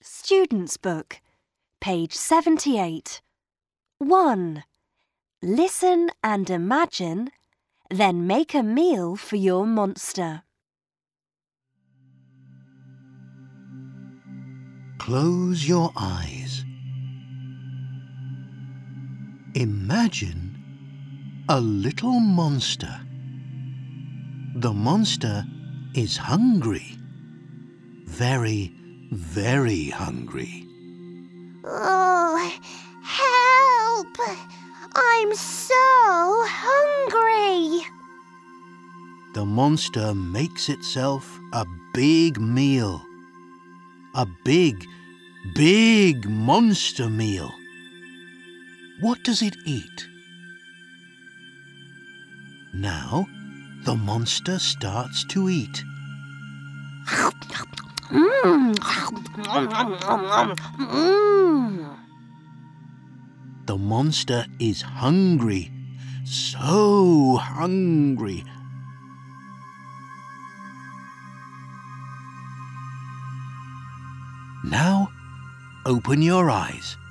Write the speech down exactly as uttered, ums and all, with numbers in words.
Student's Book, page seventy-eight. one. Listen and imagine, then make a meal for your monster. Close your eyes. Imagine a little monster. The monster is hungry. Very, very hungry. Oh, help! I'm so hungry! The monster makes itself a big meal. A big, big monster meal. What does it eat? Now, the monster starts to eat. Mmm! Mmm! The monster is hungry, so hungry. Now, open your eyes.